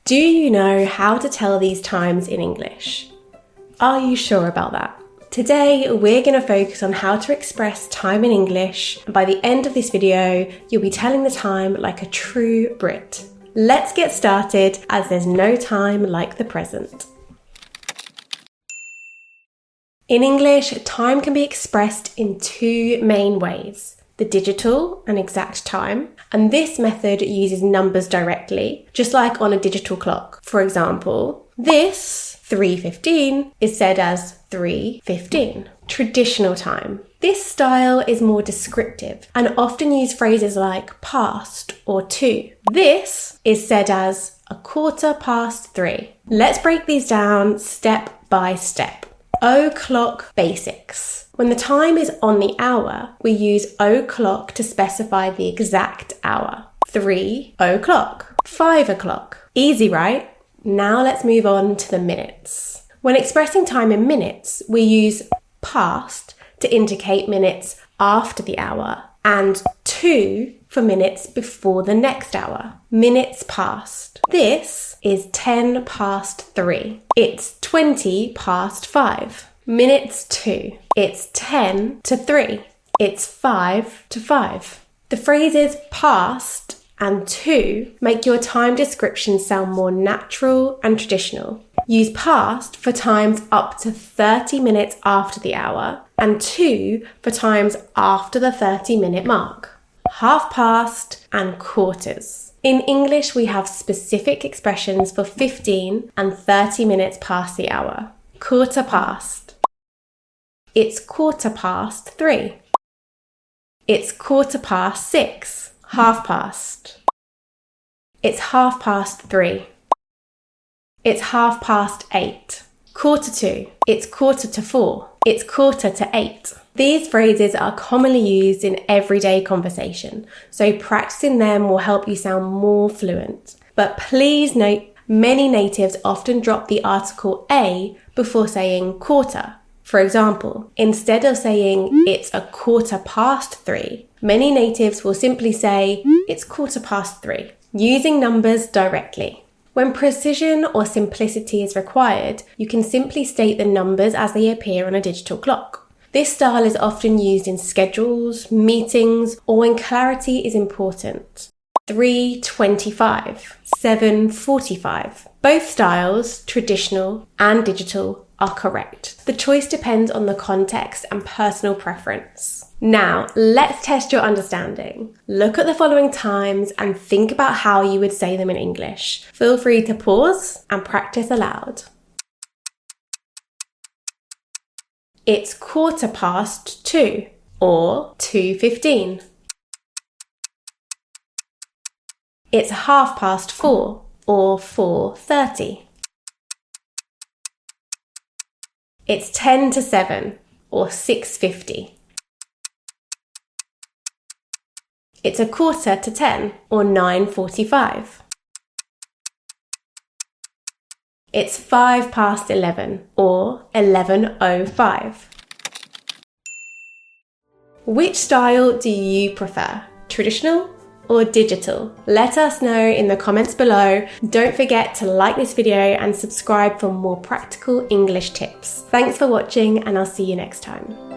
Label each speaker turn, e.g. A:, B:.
A: Do you know how to tell these times in English? Are you sure about that? Today, we're going to focus on how to express time in English, and by the end of this video, you'll be telling the time like a true Brit. Let's get started, as there's no time like the present. In English, time can be expressed in two main ways: the digital and exact time, and this method uses numbers directly, just like on a digital clock. For example, this 3:15 is said as 3:15. Traditional time. This style is more descriptive and often use phrases like past or to. This is said as 3:15. Let's break these down step by step. O'clock basics. When the time is on the hour, we use o'clock to specify the exact hour. 3 o'clock, 5 o'clock. Easy, right? Now let's move on to the minutes. When expressing time in minutes, we use past to indicate minutes after the hour and to for minutes before the next hour. Minutes past. This is 10 past 3. It's 20 past 5. Minutes to. It's 10 to 3. It's 5 to 5. The phrases past and to make your time description sound more natural and traditional. Use past for times up to 30 minutes after the hour and to for times after the 30-minute mark. Half past and quarters. In English, we have specific expressions for 15 and 30 minutes past the hour. Quarter past. It's 3:15. It's 6:15. Half past. It's 3:30. It's 8:30. Quarter to. It's 4:45. It's 7:45. These phrases are commonly used in everyday conversation, so practicing them will help you sound more fluent. But please note, many natives often drop the article a before saying quarter. For example, instead of saying it's 3:15, many natives will simply say it's 3:15, using numbers directly. When precision or simplicity is required, you can simply state the numbers as they appear on a digital clock. This style is often used in schedules, meetings, or when clarity is important. 3:25, 7:45. Both styles, traditional and digital, are correct. The choice depends on the context and personal preference. Now, let's test your understanding. Look at the following times and think about how you would say them in English. Feel free to pause and practice aloud. It's 2:15 or 2:15. It's 4:30 or 4:30. It's 10 to 7 or 6:50. It's 9:45 or 9:45. It's 11:05 or 11:05. Which style do you prefer? Traditional or digital? Let us know in the comments below. Don't forget to like this video and subscribe for more practical English tips. Thanks for watching, and I'll see you next time.